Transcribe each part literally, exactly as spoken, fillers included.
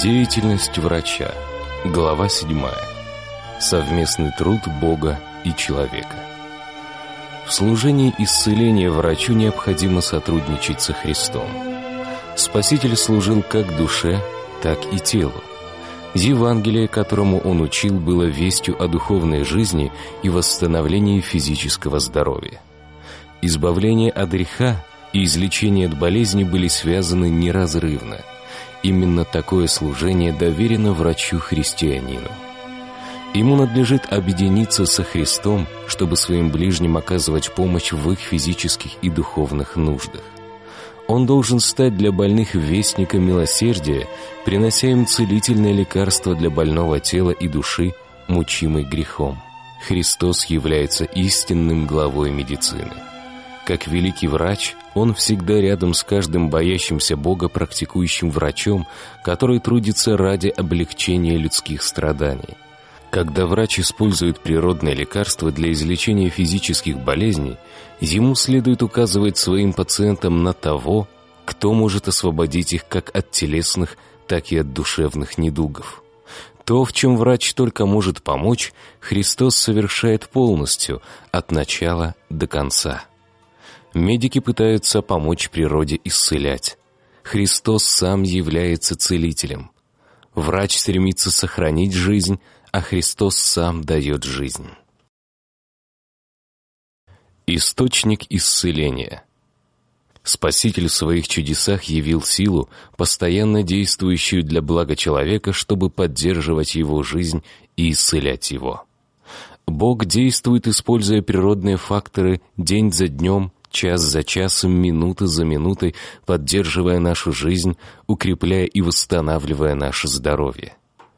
Деятельность врача. Глава седьмая. Совместный труд Бога и человека. В служении исцеления врачу необходимо сотрудничать со Христом. Спаситель служил как душе, так и телу. Евангелие, которому он учил, было вестью о духовной жизни и восстановлении физического здоровья. Избавление от греха и излечение от болезни были связаны неразрывно. Именно такое служение доверено врачу-христианину. Ему надлежит объединиться со Христом, чтобы своим ближним оказывать помощь в их физических и духовных нуждах. Он должен стать для больных вестником милосердия, принося им целительное лекарство для больного тела и души, мучимой грехом. Христос является истинным главой медицины. Как великий врач, Он всегда рядом с каждым боящимся Бога практикующим врачом, который трудится ради облегчения людских страданий. Когда врач использует природные лекарства для излечения физических болезней, ему следует указывать своим пациентам на того, кто может освободить их как от телесных, так и от душевных недугов. То, в чем врач только может помочь, Христос совершает полностью, от начала до конца. Медики пытаются помочь природе исцелять. Христос сам является целителем. Врач стремится сохранить жизнь, а Христос сам дает жизнь. Источник исцеления. Спаситель в своих чудесах явил силу, постоянно действующую для блага человека, чтобы поддерживать его жизнь и исцелять его. Бог действует, используя природные факторы день за днем, час за часом, минута за минутой, поддерживая нашу жизнь, укрепляя и восстанавливая наше здоровье.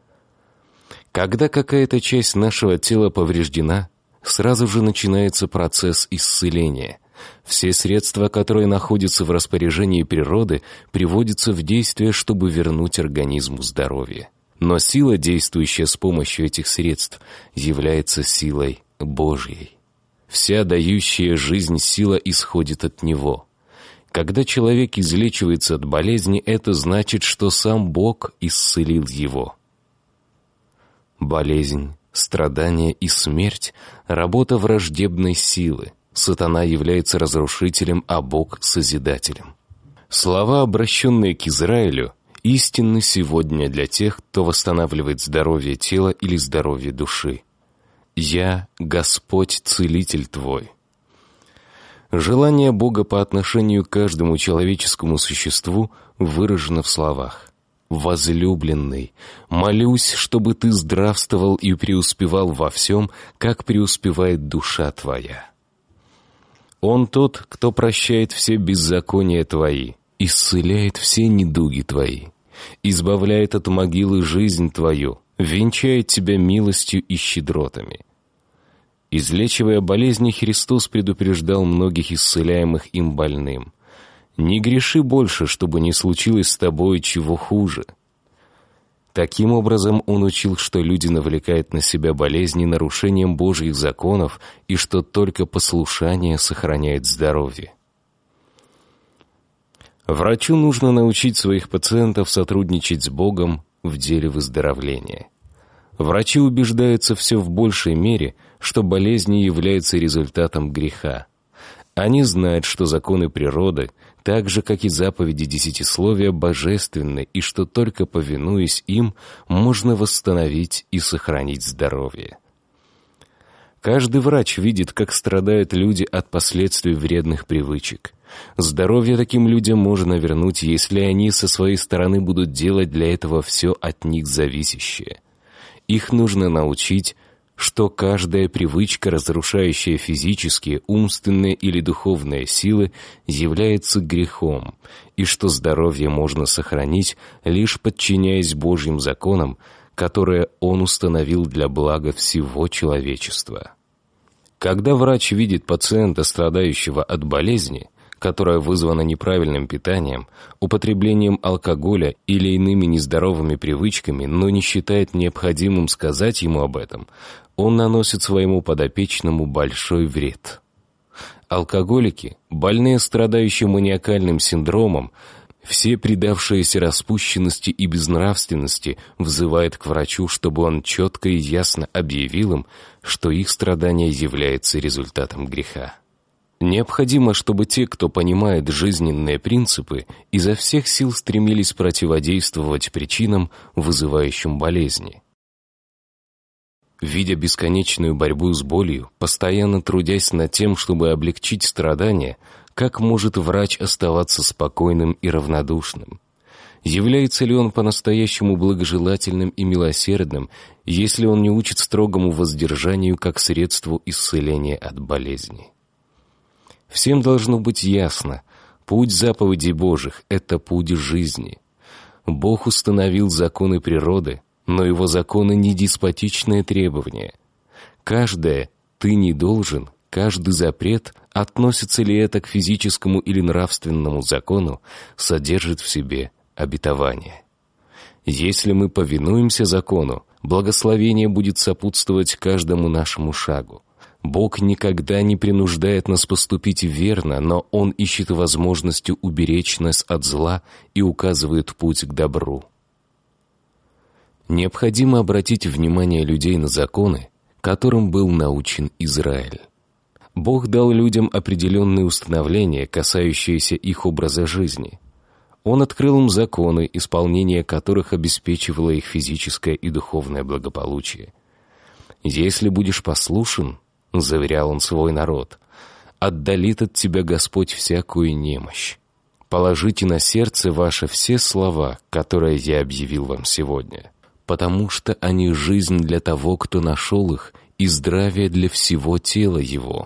Когда какая-то часть нашего тела повреждена, сразу же начинается процесс исцеления. Все средства, которые находятся в распоряжении природы, приводятся в действие, чтобы вернуть организму здоровье. Но сила, действующая с помощью этих средств, является силой Божьей. Вся дающая жизнь сила исходит от Него. Когда человек излечивается от болезни, это значит, что сам Бог исцелил его. Болезнь, страдание и смерть — работа враждебной силы. Сатана является разрушителем, а Бог — созидателем. Слова, обращенные к Израилю, истинны сегодня для тех, кто восстанавливает здоровье тела или здоровье души. «Я — Господь, целитель твой». Желание Бога по отношению к каждому человеческому существу выражено в словах: «Возлюбленный, молюсь, чтобы ты здравствовал и преуспевал во всем, как преуспевает душа твоя». Он тот, кто прощает все беззакония твои, исцеляет все недуги твои, избавляет от могилы жизнь твою, венчает тебя милостью и щедротами. Излечивая болезни, Христос предупреждал многих исцеляемых им больным: «Не греши больше, чтобы не случилось с тобой чего хуже». Таким образом, Он учил, что люди навлекают на себя болезни нарушением Божьих законов и что только послушание сохраняет здоровье. Врачу нужно научить своих пациентов сотрудничать с Богом в деле выздоровления. Врачи убеждаются все в большей мере, что болезни являются результатом греха. Они знают, что законы природы, так же, как и заповеди десятисловия, божественны, и что только повинуясь им, можно восстановить и сохранить здоровье. Каждый врач видит, как страдают люди от последствий вредных привычек. Здоровье таким людям можно вернуть, если они со своей стороны будут делать для этого все от них зависящее. Их нужно научить, что каждая привычка, разрушающая физические, умственные или духовные силы, является грехом, и что здоровье можно сохранить, лишь подчиняясь Божьим законам, которые Он установил для блага всего человечества. Когда врач видит пациента, страдающего от болезни, которая вызвана неправильным питанием, употреблением алкоголя или иными нездоровыми привычками, но не считает необходимым сказать ему об этом, он наносит своему подопечному большой вред. Алкоголики, больные, страдающие маниакальным синдромом, Все предавшиеся распущенности и безнравственности взывают к врачу, чтобы он четко и ясно объявил им, что их страдание является результатом греха. Необходимо, чтобы те, кто понимает жизненные принципы, изо всех сил стремились противодействовать причинам, вызывающим болезни. Видя бесконечную борьбу с болью, постоянно трудясь над тем, чтобы облегчить страдания, как может врач оставаться спокойным и равнодушным? Является ли он по-настоящему благожелательным и милосердным, если он не учит строгому воздержанию как средству исцеления от болезни? Всем должно быть ясно, путь заповедей Божьих — это путь жизни. Бог установил законы природы, но его законы не деспотичное требование. Каждое «ты не должен», каждый запрет, относится ли это к физическому или нравственному закону, содержит в себе обетование. Если мы повинуемся закону, благословение будет сопутствовать каждому нашему шагу. Бог никогда не принуждает нас поступить верно, но Он ищет возможностью уберечь нас от зла и указывает путь к добру. Необходимо обратить внимание людей на законы, которым был научен Израиль. Бог дал людям определенные установления, касающиеся их образа жизни. Он открыл им законы, исполнение которых обеспечивало их физическое и духовное благополучие. «Если будешь послушен, — заверял он свой народ, — отдалит от тебя Господь всякую немощь. Положите на сердце ваше все слова, которые я объявил вам сегодня, потому что они жизнь для того, кто нашел их, и здравие для всего тела его».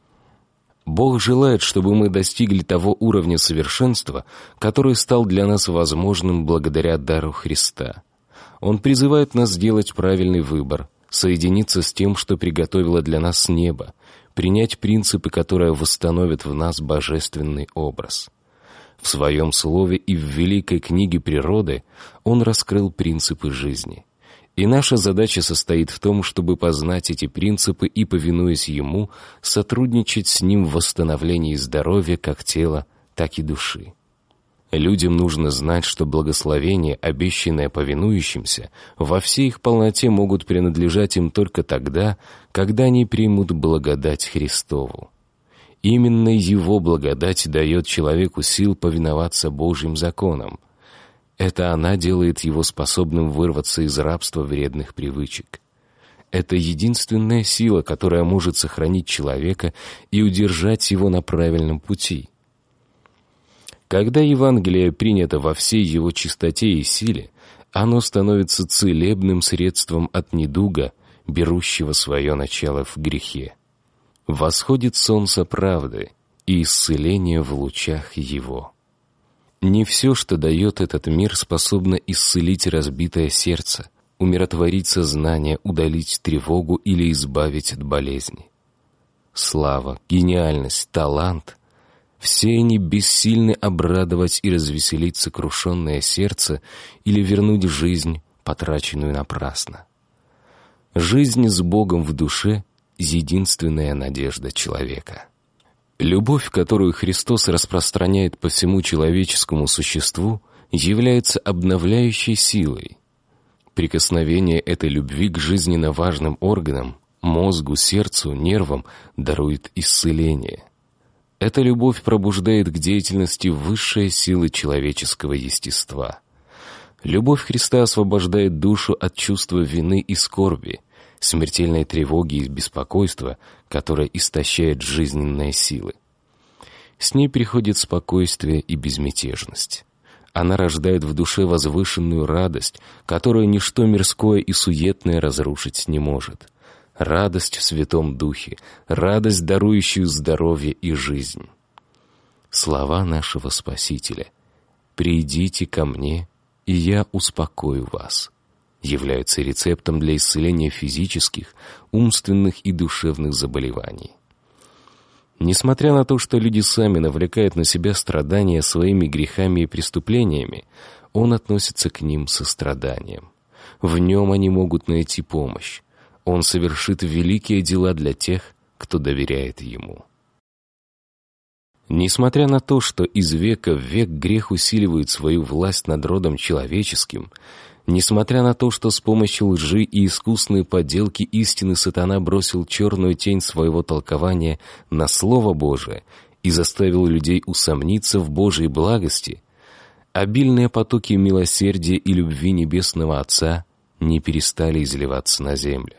Бог желает, чтобы мы достигли того уровня совершенства, который стал для нас возможным благодаря дару Христа. Он призывает нас сделать правильный выбор, соединиться с тем, что приготовило для нас небо, принять принципы, которые восстановят в нас божественный образ. В своем слове и в великой книге природы Он раскрыл принципы жизни. И наша задача состоит в том, чтобы познать эти принципы и, повинуясь Ему, сотрудничать с Ним в восстановлении здоровья как тела, так и души. Людям нужно знать, что благословения, обещанные повинующимся, во всей их полноте могут принадлежать им только тогда, когда они примут благодать Христову. Именно Его благодать дает человеку сил повиноваться Божьим законам. Это она делает его способным вырваться из рабства вредных привычек. Это единственная сила, которая может сохранить человека и удержать его на правильном пути. Когда Евангелие принято во всей его чистоте и силе, оно становится целебным средством от недуга, берущего свое начало в грехе. Восходит солнце правды, и исцеление в лучах его. Не все, что дает этот мир, способно исцелить разбитое сердце, умиротворить сознание, удалить тревогу или избавить от болезни. Слава, гениальность, талант — все они бессильны обрадовать и развеселить сокрушенное сердце или вернуть жизнь, потраченную напрасно. Жизнь с Богом в душе — единственная надежда человека. Любовь, которую Христос распространяет по всему человеческому существу, является обновляющей силой. Прикосновение этой любви к жизненно важным органам, мозгу, сердцу, нервам дарует исцеление. Эта любовь пробуждает к деятельности высшие силы человеческого естества. Любовь Христа освобождает душу от чувства вины и скорби, смертельной тревоги и беспокойства, которое истощает жизненные силы. С ней приходит спокойствие и безмятежность. Она рождает в душе возвышенную радость, которую ничто мирское и суетное разрушить не может. Радость в Святом Духе, радость, дарующую здоровье и жизнь. Слова нашего Спасителя «Придите ко мне, и я успокою вас» являются рецептом для исцеления физических, умственных и душевных заболеваний. Несмотря на то, что люди сами навлекают на себя страдания своими грехами и преступлениями, Он относится к ним со состраданием. В Нем они могут найти помощь. Он совершит великие дела для тех, кто доверяет Ему. Несмотря на то, что из века в век грех усиливает свою власть над родом человеческим, несмотря на то, что с помощью лжи и искусной подделки истины сатана бросил черную тень своего толкования на Слово Божие и заставил людей усомниться в Божьей благости, обильные потоки милосердия и любви Небесного Отца не перестали изливаться на землю.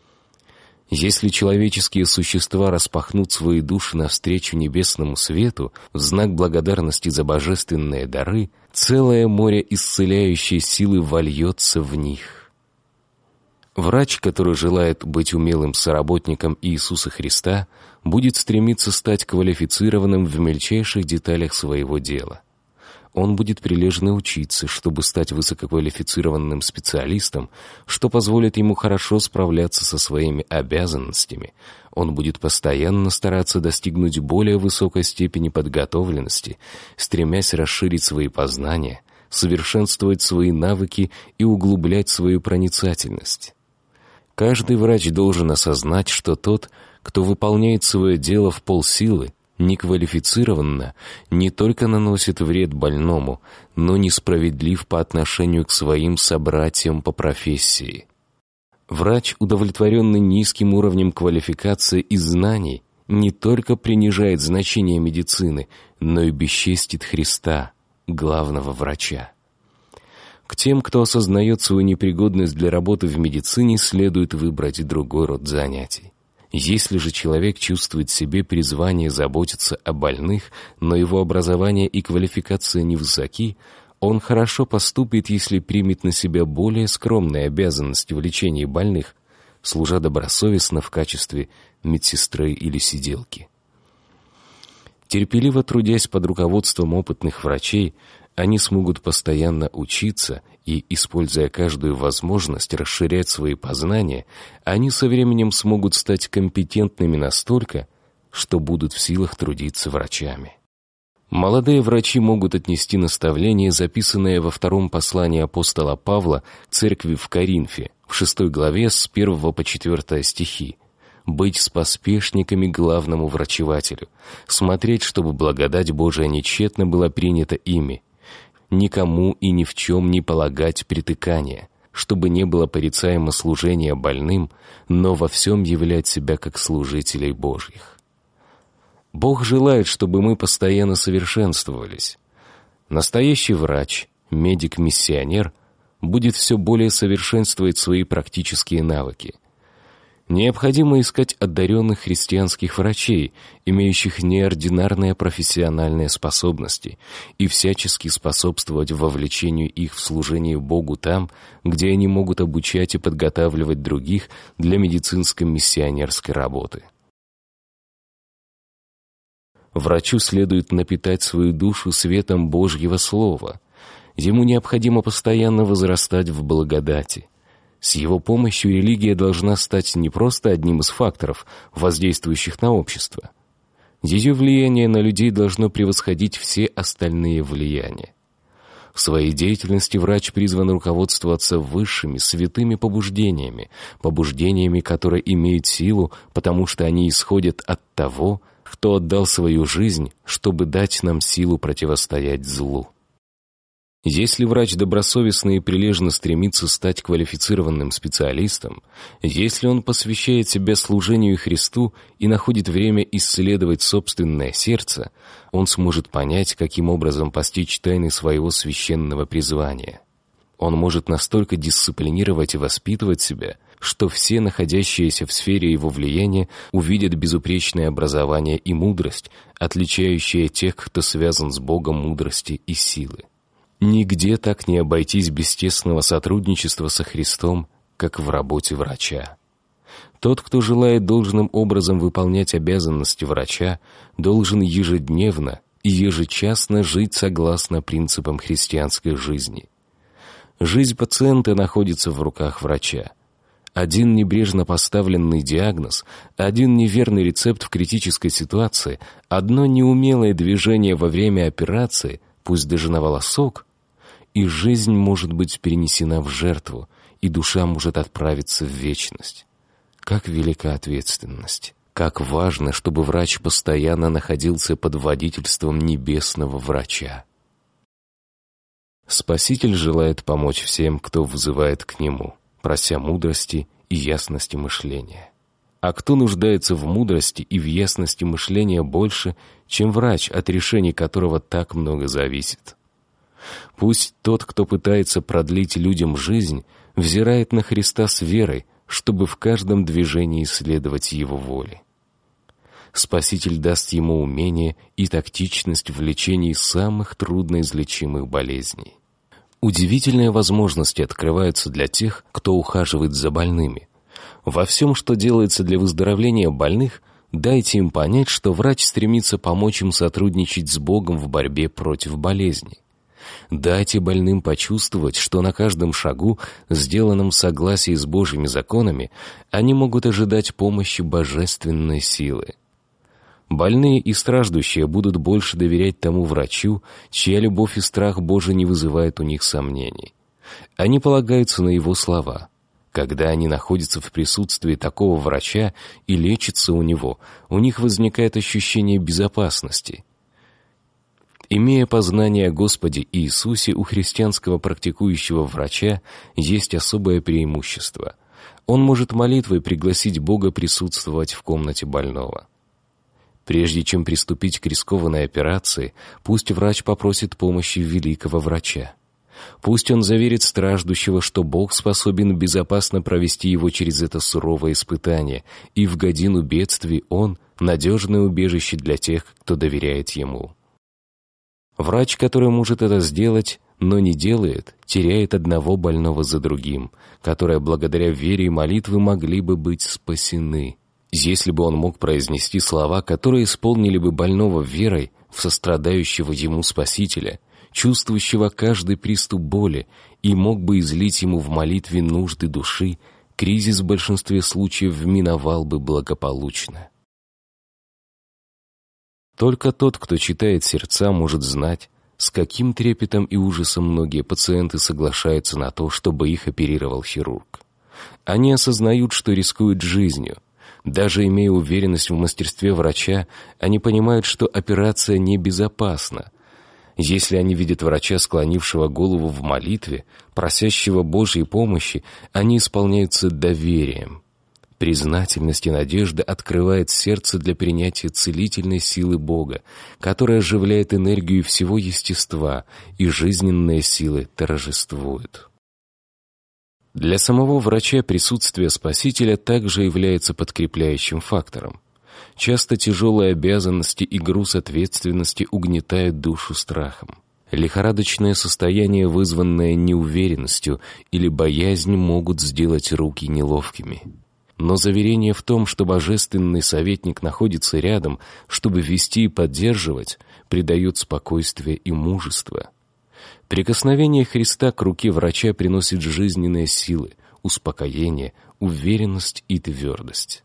Если человеческие существа распахнут свои души навстречу небесному свету в знак благодарности за божественные дары, целое море исцеляющей силы вольется в них. Врач, который желает быть умелым соработником Иисуса Христа, будет стремиться стать квалифицированным в мельчайших деталях своего дела. Он будет прилежно учиться, чтобы стать высококвалифицированным специалистом, что позволит ему хорошо справляться со своими обязанностями. Он будет постоянно стараться достигнуть более высокой степени подготовленности, стремясь расширить свои познания, совершенствовать свои навыки и углублять свою проницательность. Каждый врач должен осознать, что тот, кто выполняет свое дело в полсилы, неквалифицированно, не только наносит вред больному, но несправедлив по отношению к своим собратьям по профессии. Врач, удовлетворенный низким уровнем квалификации и знаний, не только принижает значение медицины, но и бесчестит Христа, главного врача. К тем, кто осознает свою непригодность для работы в медицине, следует выбрать другой род занятий. Если же человек чувствует в себе призвание заботиться о больных, но его образование и квалификация невысоки, он хорошо поступит, если примет на себя более скромные обязанности в лечении больных, служа добросовестно в качестве медсестры или сиделки. Терпеливо трудясь под руководством опытных врачей, они смогут постоянно учиться и, используя каждую возможность расширять свои познания, они со временем смогут стать компетентными настолько, что будут в силах трудиться врачами. Молодые врачи могут отнести наставление, записанное во втором послании апостола Павла к церкви в Коринфе, в шестой главе с первого по четвертое стихи. «Быть споспешниками главному врачевателю, смотреть, чтобы благодать Божия нечетно была принята ими, никому и ни в чем не полагать притыкания, чтобы не было порицаемо служение больным, но во всем являть себя как служителей Божьих». Бог желает, чтобы мы постоянно совершенствовались. Настоящий врач, медик-миссионер будет все более совершенствовать свои практические навыки. Необходимо искать одаренных христианских врачей, имеющих неординарные профессиональные способности, и всячески способствовать вовлечению их в служение Богу там, где они могут обучать и подготавливать других для медицинской миссионерской работы. Врачу следует напитать свою душу светом Божьего Слова. Ему необходимо постоянно возрастать в благодати. С его помощью религия должна стать не просто одним из факторов, воздействующих на общество. Ее влияние на людей должно превосходить все остальные влияния. В своей деятельности врач призван руководствоваться высшими, святыми побуждениями, побуждениями, которые имеют силу, потому что они исходят от того, кто отдал свою жизнь, чтобы дать нам силу противостоять злу. Если врач добросовестно и прилежно стремится стать квалифицированным специалистом, если он посвящает себя служению Христу и находит время исследовать собственное сердце, он сможет понять, каким образом постичь тайны своего священного призвания. Он может настолько дисциплинировать и воспитывать себя, что все находящиеся в сфере его влияния увидят безупречное образование и мудрость, отличающие тех, кто связан с Богом мудрости и силы. Нигде так не обойтись без тесного сотрудничества со Христом, как в работе врача. Тот, кто желает должным образом выполнять обязанности врача, должен ежедневно и ежечасно жить согласно принципам христианской жизни. Жизнь пациента находится в руках врача. Один небрежно поставленный диагноз, один неверный рецепт в критической ситуации, одно неумелое движение во время операции, пусть даже на волосок, и жизнь может быть перенесена в жертву, и душа может отправиться в вечность. Как велика ответственность! Как важно, чтобы врач постоянно находился под водительством небесного врача. Спаситель желает помочь всем, кто взывает к Нему, прося мудрости и ясности мышления. А кто нуждается в мудрости и в ясности мышления больше, чем врач, от решений которого так много зависит? Пусть тот, кто пытается продлить людям жизнь, взирает на Христа с верой, чтобы в каждом движении следовать Его воле. Спаситель даст ему умение и тактичность в лечении самых трудноизлечимых болезней. Удивительные возможности открываются для тех, кто ухаживает за больными. Во всем, что делается для выздоровления больных, дайте им понять, что врач стремится помочь им сотрудничать с Богом в борьбе против болезни. Дайте больным почувствовать, что на каждом шагу, сделанном в согласии с Божьими законами, они могут ожидать помощи божественной силы. Больные и страждущие будут больше доверять тому врачу, чья любовь и страх Божий не вызывают у них сомнений. Они полагаются на его слова. Когда они находятся в присутствии такого врача и лечатся у него, у них возникает ощущение безопасности. Имея познание о Господе Иисусе, у христианского практикующего врача есть особое преимущество. Он может молитвой пригласить Бога присутствовать в комнате больного. Прежде чем приступить к рискованной операции, пусть врач попросит помощи великого врача. Пусть он заверит страждущего, что Бог способен безопасно провести его через это суровое испытание, и в годину бедствий он — надежное убежище для тех, кто доверяет ему. Врач, который может это сделать, но не делает, теряет одного больного за другим, которые благодаря вере и молитве могли бы быть спасены. Если бы он мог произнести слова, которые исполнили бы больного верой в сострадающего ему Спасителя, чувствующего каждый приступ боли, и мог бы излить ему в молитве нужды души, кризис в большинстве случаев миновал бы благополучно. Только тот, кто читает сердца, может знать, с каким трепетом и ужасом многие пациенты соглашаются на то, чтобы их оперировал хирург. Они осознают, что рискуют жизнью. Даже имея уверенность в мастерстве врача, они понимают, что операция небезопасна. Если они видят врача, склонившего голову в молитве, просящего Божьей помощи, они исполняются доверием. Признательность и надежда открывает сердце для принятия целительной силы Бога, которая оживляет энергию всего естества, и жизненные силы торжествуют. Для самого врача присутствие Спасителя также является подкрепляющим фактором. Часто тяжелые обязанности и груз ответственности угнетают душу страхом. Лихорадочное состояние, вызванное неуверенностью или боязнью, могут сделать руки неловкими. Но заверение в том, что божественный советник находится рядом, чтобы вести и поддерживать, придает спокойствие и мужество. Прикосновение Христа к руке врача приносит жизненные силы, успокоение, уверенность и твердость.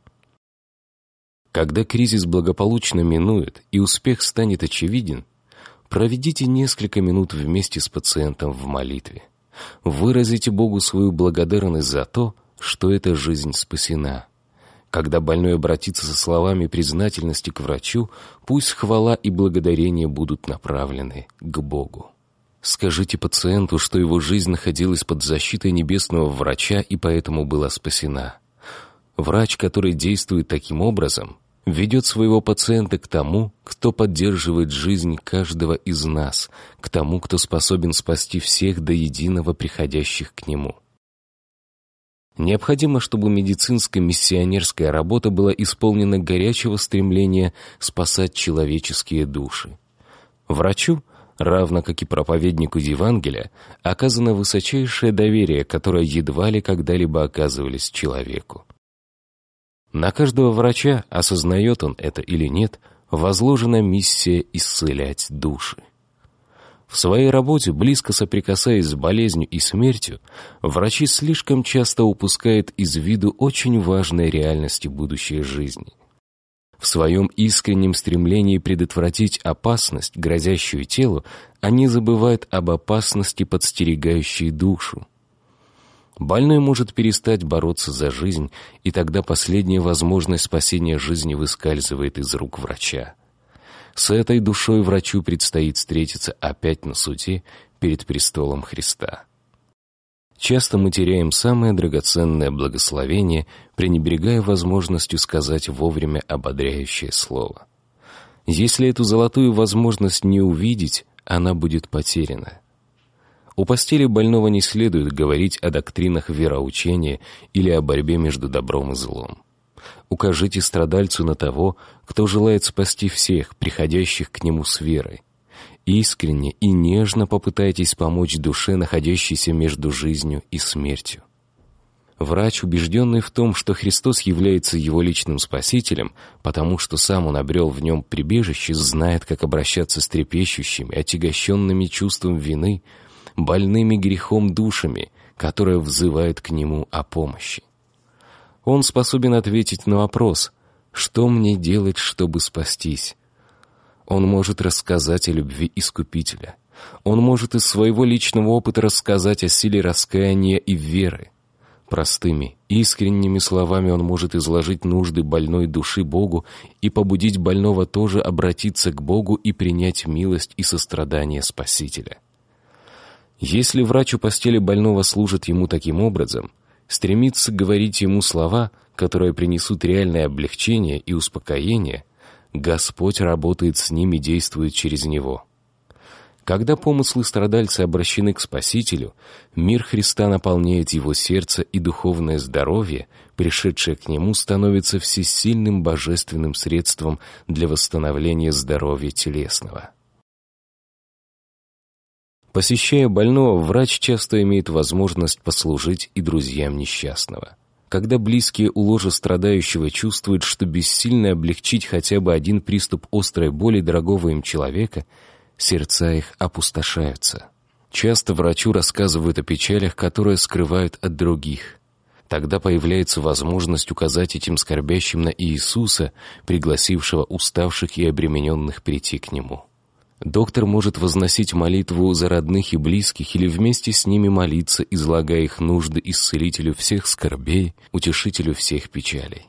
Когда кризис благополучно минует и успех станет очевиден, проведите несколько минут вместе с пациентом в молитве. Выразите Богу свою благодарность за то, что эта жизнь спасена. Когда больной обратится со словами признательности к врачу, пусть хвала и благодарение будут направлены к Богу. Скажите пациенту, что его жизнь находилась под защитой небесного врача и поэтому была спасена. Врач, который действует таким образом, ведет своего пациента к тому, кто поддерживает жизнь каждого из нас, к тому, кто способен спасти всех до единого приходящих к нему. Необходимо, чтобы медицинская миссионерская работа была исполнена горячего стремления спасать человеческие души. Врачу, равно как и проповеднику Евангелия, оказано высочайшее доверие, которое едва ли когда-либо оказывались человеку. На каждого врача, осознает он это или нет, возложена миссия исцелять души. В своей работе, близко соприкасаясь с болезнью и смертью, врачи слишком часто упускают из виду очень важные реальности будущей жизни. В своем искреннем стремлении предотвратить опасность, грозящую телу, они забывают об опасности, подстерегающей душу. Больной может перестать бороться за жизнь, и тогда последняя возможность спасения жизни выскальзывает из рук врача. С этой душой врачу предстоит встретиться опять на суде перед престолом Христа. Часто мы теряем самое драгоценное благословение, пренебрегая возможностью сказать вовремя ободряющее слово. Если эту золотую возможность не увидеть, она будет потеряна. У постели больного не следует говорить о доктринах вероучения или о борьбе между добром и злом. Укажите страдальцу на того, кто желает спасти всех, приходящих к нему с верой. Искренне и нежно попытайтесь помочь душе, находящейся между жизнью и смертью. Врач, убежденный в том, что Христос является его личным спасителем, потому что сам он обрел в нем прибежище, знает, как обращаться с трепещущими, отягощенными чувством вины, больными грехом душами, которые взывают к нему о помощи. Он способен ответить на вопрос: «Что мне делать, чтобы спастись?» Он может рассказать о любви Искупителя. Он может из своего личного опыта рассказать о силе раскаяния и веры. Простыми, искренними словами он может изложить нужды больной души Богу и побудить больного тоже обратиться к Богу и принять милость и сострадание Спасителя. Если врач у постели больного служит ему таким образом, стремится говорить ему слова, которые принесут реальное облегчение и успокоение, Господь работает с ним и действует через него. Когда помыслы страдальца обращены к Спасителю, мир Христа наполняет его сердце, и духовное здоровье, пришедшее к нему, становится всесильным божественным средством для восстановления здоровья телесного. Посещая больного, врач часто имеет возможность послужить и друзьям несчастного. Когда близкие у ложа страдающего чувствуют, что бессильно облегчить хотя бы один приступ острой боли дорогого им человека, сердца их опустошаются. Часто врачу рассказывают о печалях, которые скрывают от других. Тогда появляется возможность указать этим скорбящим на Иисуса, пригласившего уставших и обремененных прийти к Нему. Доктор может возносить молитву за родных и близких или вместе с ними молиться, излагая их нужды исцелителю всех скорбей, утешителю всех печалей.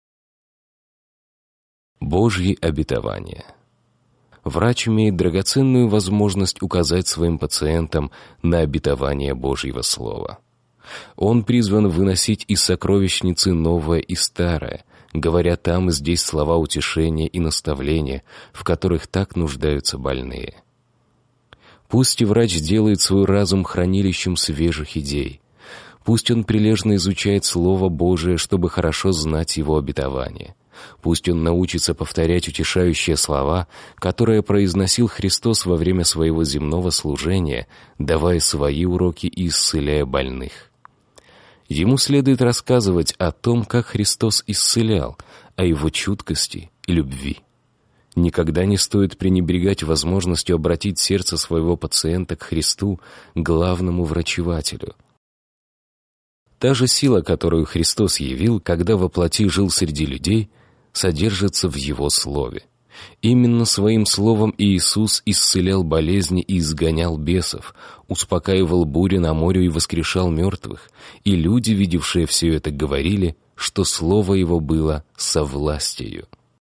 Божьи обетования. Врач имеет драгоценную возможность указать своим пациентам на обетование Божьего Слова. Он призван выносить из сокровищницы новое и старое, говоря там и здесь слова утешения и наставления, в которых так нуждаются больные. Пусть и врач делает свой разум хранилищем свежих идей. Пусть он прилежно изучает Слово Божие, чтобы хорошо знать его обетование. Пусть он научится повторять утешающие слова, которые произносил Христос во время своего земного служения, давая свои уроки и исцеляя больных. Ему следует рассказывать о том, как Христос исцелял, о его чуткости и любви. Никогда не стоит пренебрегать возможностью обратить сердце своего пациента к Христу, главному врачевателю. Та же сила, которую Христос явил, когда во плоти жил среди людей, содержится в Его Слове. Именно Своим Словом Иисус исцелял болезни и изгонял бесов, успокаивал бури на море и воскрешал мертвых, и люди, видевшие все это, говорили, что Слово Его было со властью.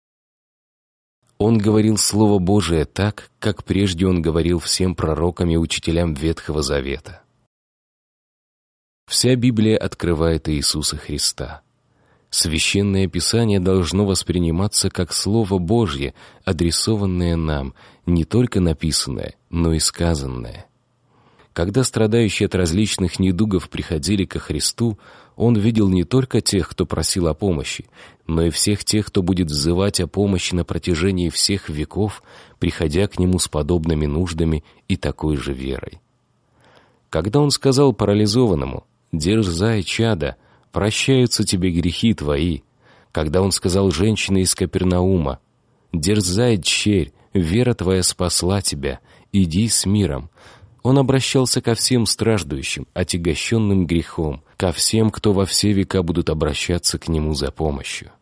Он говорил Слово Божие так, как прежде Он говорил всем пророкам и учителям Ветхого Завета. Вся Библия открывает Иисуса Христа. Священное Писание должно восприниматься как Слово Божье, адресованное нам, не только написанное, но и сказанное. Когда страдающие от различных недугов приходили ко Христу, Он видел не только тех, кто просил о помощи, но и всех тех, кто будет взывать о помощи на протяжении всех веков, приходя к Нему с подобными нуждами и такой же верой. Когда Он сказал парализованному: «Дерзай, чадо, прощаются тебе грехи твои», когда Он сказал женщине из Капернаума: «Дерзай, дщерь, вера твоя спасла тебя, иди с миром», Он обращался ко всем страждущим, отягощенным грехом, ко всем, кто во все века будут обращаться к Нему за помощью.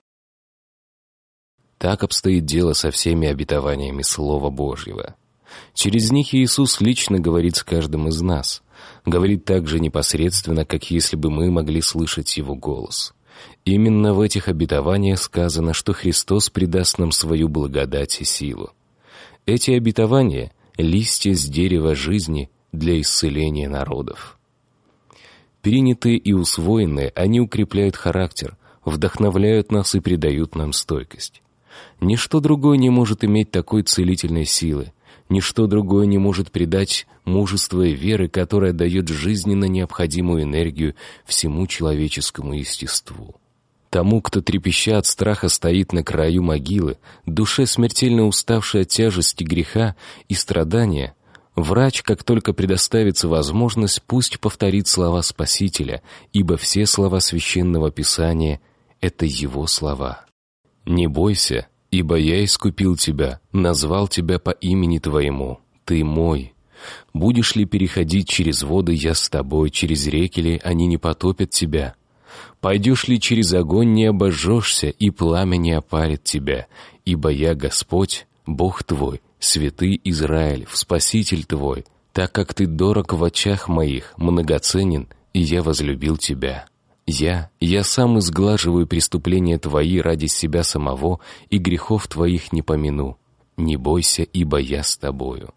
Так обстоит дело со всеми обетованиями Слова Божьего. Через них Иисус лично говорит с каждым из нас. говорит так же непосредственно, как если бы мы могли слышать Его голос. Именно в этих обетованиях сказано, что Христос придаст нам свою благодать и силу. Эти обетования — листья с дерева жизни для исцеления народов. Принятые и усвоенные, они укрепляют характер, вдохновляют нас и придают нам стойкость. Ничто другое не может иметь такой целительной силы, ничто другое не может придать мужества и веры, которая дает жизненно необходимую энергию всему человеческому естеству. Тому, кто, трепеща от страха, стоит на краю могилы, душе, смертельно уставшей от тяжести греха и страдания, врач, как только предоставится возможность, пусть повторит слова Спасителя, ибо все слова Священного Писания — это Его слова. «Не бойся, ибо я искупил тебя, назвал тебя по имени твоему, ты мой. Будешь ли переходить через воды, я с тобой, через реки ли они не потопят тебя? Пойдешь ли через огонь, не обожжешься, и пламя не опалит тебя, ибо я Господь, Бог твой, святый Израилев, Спаситель твой, так как ты дорог в очах моих, многоценен, и я возлюбил тебя. Я, я сам изглаживаю преступления твои ради себя самого, и грехов твоих не помяну. Не бойся, ибо я с тобою».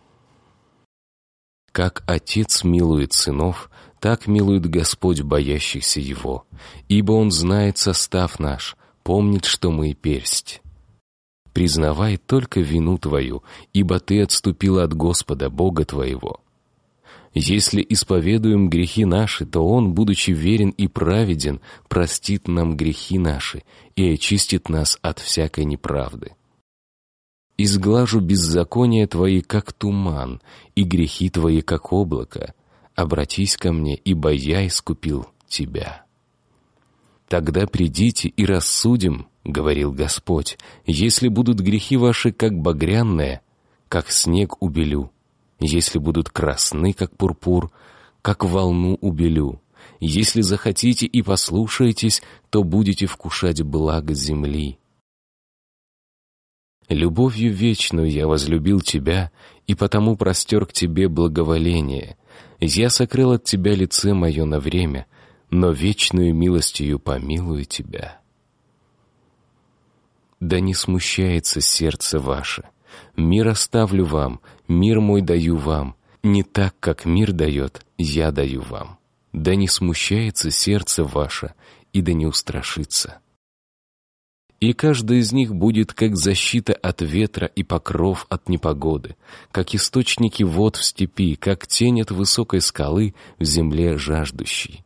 Как Отец милует сынов, так милует Господь боящихся Его, ибо Он знает состав наш, помнит, что мы персть. Признавай только вину твою, ибо ты отступила от Господа, Бога твоего. Если исповедуем грехи наши, то Он, будучи верен и праведен, простит нам грехи наши и очистит нас от всякой неправды. Изглажу беззакония твои, как туман, и грехи твои, как облако. Обратись ко мне, ибо я искупил тебя. Тогда придите и рассудим, — говорил Господь, — если будут грехи ваши, как багряные, как снег убелю, если будут красны, как пурпур, как волну убелю. Если захотите и послушаетесь, то будете вкушать благо земли. Любовью вечную я возлюбил тебя, и потому простер к тебе благоволение. Я сокрыл от тебя лице мое на время, но вечную милостью помилую тебя. Да не смущается сердце ваше. Мир оставлю вам, мир мой даю вам. Не так, как мир дает, я даю вам. Да не смущается сердце ваше, и да не устрашится. И каждый из них будет как защита от ветра и покров от непогоды, как источники вод в степи, как тень от высокой скалы в земле жаждущей.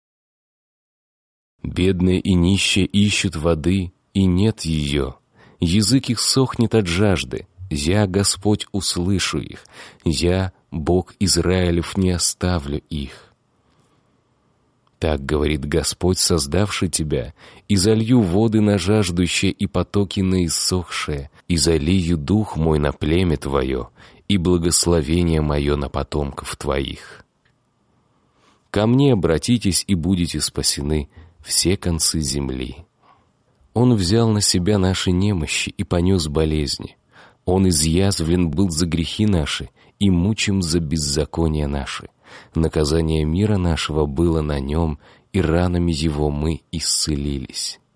Бедные и нищие ищут воды, и нет ее. Язык их сохнет от жажды. Я, Господь, услышу их. Я, Бог Израилев, не оставлю их. Так говорит Господь, создавший тебя, и залью воды на жаждущее и потоки на иссохшее, и залью дух мой на племя твое, и благословение мое на потомков твоих. Ко мне обратитесь, и будете спасены все концы земли. Он взял на себя наши немощи и понес болезни. Он изъязвлен был за грехи наши и мучим за беззакония наши. Наказание мира нашего было на нем, и ранами его мы исцелились.